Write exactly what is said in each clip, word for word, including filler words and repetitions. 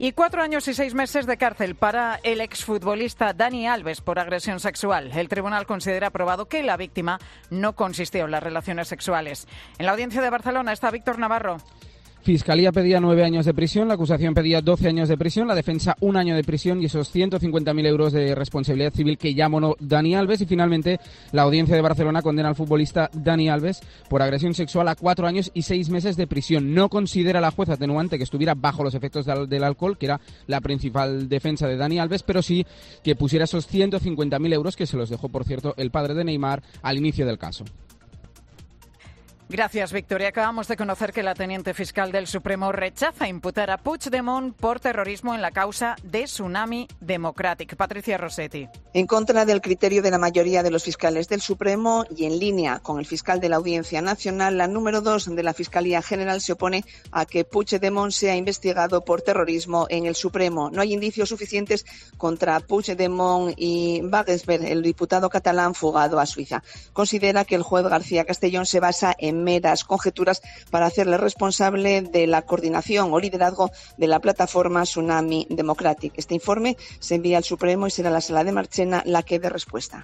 Y cuatro años y seis meses de cárcel para el exfutbolista Dani Alves por agresión sexual. El tribunal considera probado que la víctima no consistió en las relaciones sexuales. En la audiencia de Barcelona está Víctor Navarro. Fiscalía pedía nueve años de prisión, la acusación pedía doce años de prisión, la defensa un año de prisión y esos ciento cincuenta mil euros de responsabilidad civil que ya monó Dani Alves. Y finalmente la audiencia de Barcelona condena al futbolista Dani Alves por agresión sexual a cuatro años y seis meses de prisión. No considera la jueza atenuante que estuviera bajo los efectos del, del alcohol, que era la principal defensa de Dani Alves, pero sí que pusiera esos ciento cincuenta mil euros, que se los dejó, por cierto, el padre de Neymar al inicio del caso. Gracias, Victoria. Acabamos de conocer que la teniente fiscal del Supremo rechaza imputar a Puigdemont por terrorismo en la causa de Tsunami Democratic. Patricia Rossetti. En contra del criterio de la mayoría de los fiscales del Supremo y en línea con el fiscal de la Audiencia Nacional, la número dos de la Fiscalía General se opone a que Puigdemont sea investigado por terrorismo en el Supremo. No hay indicios suficientes contra Puigdemont y Wagensberg, el diputado catalán fugado a Suiza. Considera que el juez García Castellón se basa en meras conjeturas para hacerle responsable de la coordinación o liderazgo de la plataforma Tsunami Democratic. Este informe se envía al Supremo y será la Sala de Marchena la que dé respuesta.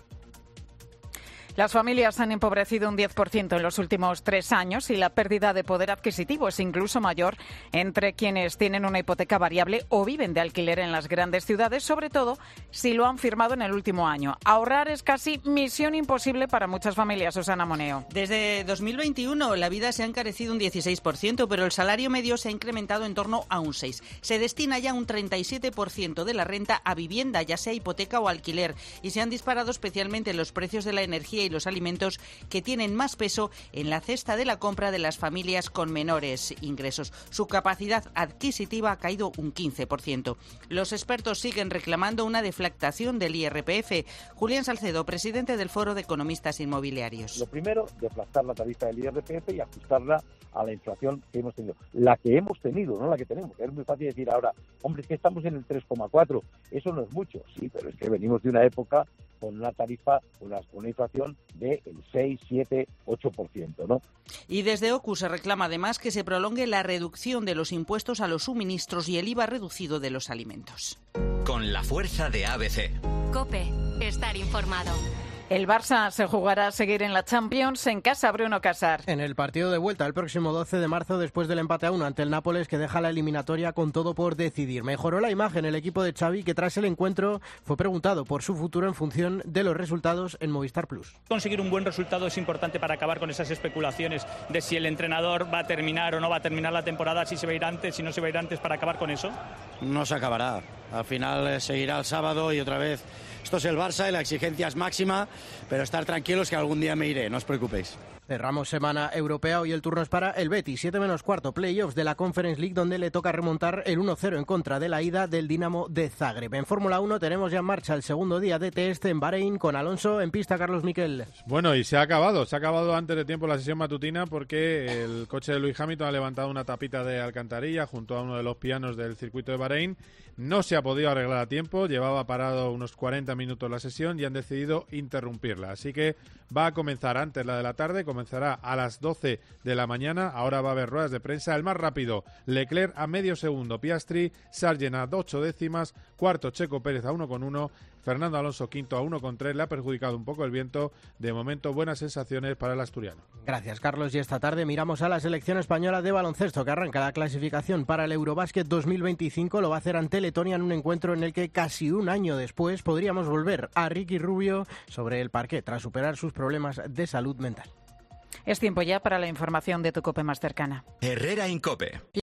Las familias han empobrecido un diez por ciento en los últimos tres años y la pérdida de poder adquisitivo es incluso mayor entre quienes tienen una hipoteca variable o viven de alquiler en las grandes ciudades, sobre todo si lo han firmado en el último año. Ahorrar es casi misión imposible para muchas familias. Susana Moneo. Desde dos mil veintiuno la vida se ha encarecido un dieciséis por ciento, pero el salario medio se ha incrementado en torno a un seis por ciento. Se destina ya un treinta y siete por ciento de la renta a vivienda, ya sea hipoteca o alquiler, y se han disparado especialmente los precios de la energía y los alimentos, que tienen más peso en la cesta de la compra de las familias con menores ingresos. Su capacidad adquisitiva ha caído un quince por ciento. Los expertos siguen reclamando una deflactación del I R P F. Julián Salcedo, presidente del Foro de Economistas Inmobiliarios. Lo primero, deflactar la tarifa del I R P F y ajustarla a la inflación que hemos tenido. La que hemos tenido, no la que tenemos. Es muy fácil decir ahora, hombre, es que estamos en el tres coma cuatro. Eso no es mucho, sí, pero es que venimos de una época con una tarifa, con una inflación del seis, siete, ocho por ciento, ¿no? Y desde O C U se reclama además que se prolongue la reducción de los impuestos a los suministros y el I V A reducido de los alimentos. Con la fuerza de A B C. COPE, estar informado. El Barça se jugará a seguir en la Champions en casa, Bruno Casar. En el partido de vuelta el próximo doce de marzo, después del empate a uno ante el Nápoles, que deja la eliminatoria con todo por decidir. Mejoró la imagen el equipo de Xavi, que tras el encuentro fue preguntado por su futuro en función de los resultados en Movistar Plus. Conseguir un buen resultado es importante para acabar con esas especulaciones de si el entrenador va a terminar o no va a terminar la temporada, si se va a ir antes, si no se va a ir antes, para acabar con eso. No se acabará. Al final seguirá el sábado y otra vez. Esto es el Barça y la exigencia es máxima, pero estar tranquilos que algún día me iré, no os preocupéis. Cerramos semana europea, hoy el turno es para el Betis, siete menos cuarto, playoffs de la Conference League, donde le toca remontar el uno cero en contra de la ida del Dinamo de Zagreb. En Fórmula uno tenemos ya en marcha el segundo día de test en Bahrein con Alonso en pista. Carlos Miquel. Bueno, y se ha acabado, se ha acabado antes de tiempo la sesión matutina porque el coche de Lewis Hamilton ha levantado una tapita de alcantarilla junto a uno de los pianos del circuito de Bahrein. No se ha podido arreglar a tiempo, llevaba parado unos cuarenta minutos la sesión y han decidido interrumpirla. Así que va a comenzar antes la de la tarde, comenzará a las doce de la mañana. Ahora va a haber ruedas de prensa. El más rápido, Leclerc a medio segundo, Piastri, Sargent a ocho décimas, cuarto Checo Pérez a uno coma uno, Fernando Alonso quinto a uno coma tres. Le ha perjudicado un poco el viento. De momento, buenas sensaciones para el asturiano. Gracias, Carlos. Y esta tarde miramos a la selección española de baloncesto, que arranca la clasificación para el Eurobásquet dos mil veinticinco. Lo va a hacer ante Letonia en un encuentro en el que casi un año después podríamos volver a Ricky Rubio sobre el parquet tras superar sus problemas de salud mental. Es tiempo ya para la información de tu COPE más cercana. Herrera en COPE.